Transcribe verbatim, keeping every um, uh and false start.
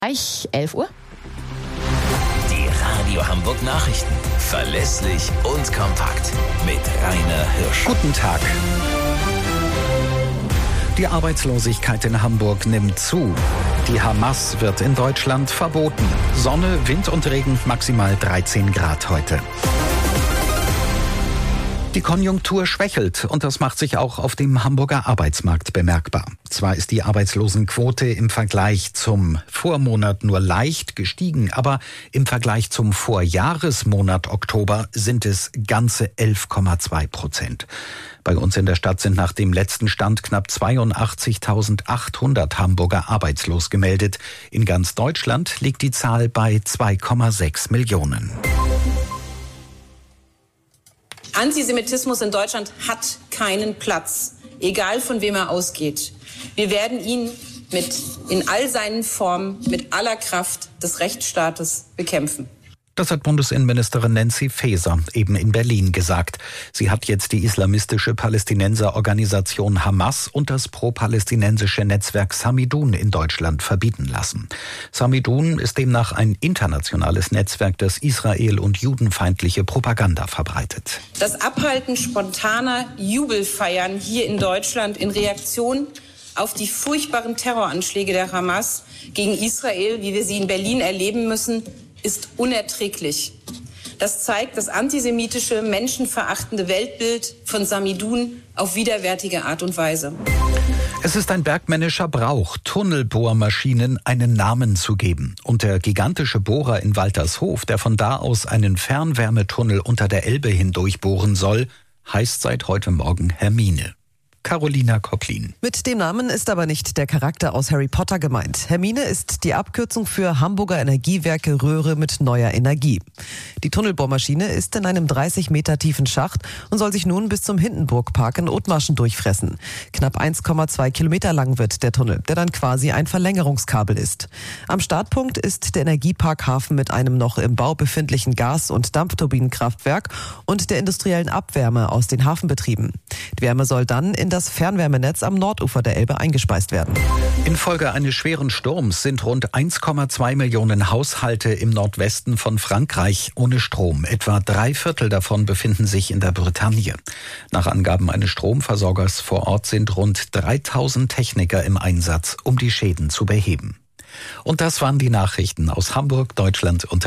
Gleich elf Uhr. Die Radio Hamburg Nachrichten. Verlässlich und kompakt. Mit Rainer Hirsch. Guten Tag. Die Arbeitslosigkeit in Hamburg nimmt zu. Die Hamas wird in Deutschland verboten. Sonne, Wind und Regen, maximal dreizehn Grad heute. Die Konjunktur schwächelt und das macht sich auch auf dem Hamburger Arbeitsmarkt bemerkbar. Zwar ist die Arbeitslosenquote im Vergleich zum Vormonat nur leicht gestiegen, aber im Vergleich zum Vorjahresmonat Oktober sind es ganze elf Komma zwei Prozent. Bei uns in der Stadt sind nach dem letzten Stand knapp zweiundachtzigtausendachthundert Hamburger arbeitslos gemeldet. In ganz Deutschland liegt die Zahl bei zwei Komma sechs Millionen. Antisemitismus in Deutschland hat keinen Platz, egal von wem er ausgeht. Wir werden ihn mit, in all seinen Formen, mit aller Kraft des Rechtsstaates bekämpfen. Das hat Bundesinnenministerin Nancy Faeser eben in Berlin gesagt. Sie hat jetzt die islamistische Palästinenserorganisation Hamas und das pro-palästinensische Netzwerk Samidun in Deutschland verbieten lassen. Samidun ist demnach ein internationales Netzwerk, das Israel- und judenfeindliche Propaganda verbreitet. Das Abhalten spontaner Jubelfeiern hier in Deutschland in Reaktion auf die furchtbaren Terroranschläge der Hamas gegen Israel, wie wir sie in Berlin erleben müssen, ist unerträglich. Das zeigt das antisemitische, menschenverachtende Weltbild von Samidun auf widerwärtige Art und Weise. Es ist ein bergmännischer Brauch, Tunnelbohrmaschinen einen Namen zu geben. Und der gigantische Bohrer in Waltershof, der von da aus einen Fernwärmetunnel unter der Elbe hindurchbohren soll, heißt seit heute Morgen Hermine. Carolina Koplin. Mit dem Namen ist aber nicht der Charakter aus Harry Potter gemeint. Hermine ist die Abkürzung für Hamburger Energiewerke Röhre mit neuer Energie. Die Tunnelbohrmaschine ist in einem dreißig Meter tiefen Schacht und soll sich nun bis zum Hindenburgpark in Othmarschen durchfressen. Knapp eins Komma zwei Kilometer lang wird der Tunnel, der dann quasi ein Verlängerungskabel ist. Am Startpunkt ist der Energiepark Hafen mit einem noch im Bau befindlichen Gas- und Dampfturbinenkraftwerk und der industriellen Abwärme aus den Hafenbetrieben. Die Wärme soll dann in das Fernwärmenetz am Nordufer der Elbe eingespeist werden. Infolge eines schweren Sturms sind rund eins Komma zwei Millionen Haushalte im Nordwesten von Frankreich ohne Strom. Etwa drei Viertel davon befinden sich in der Bretagne. Nach Angaben eines Stromversorgers vor Ort sind rund dreitausend Techniker im Einsatz, um die Schäden zu beheben. Und das waren die Nachrichten aus Hamburg, Deutschland und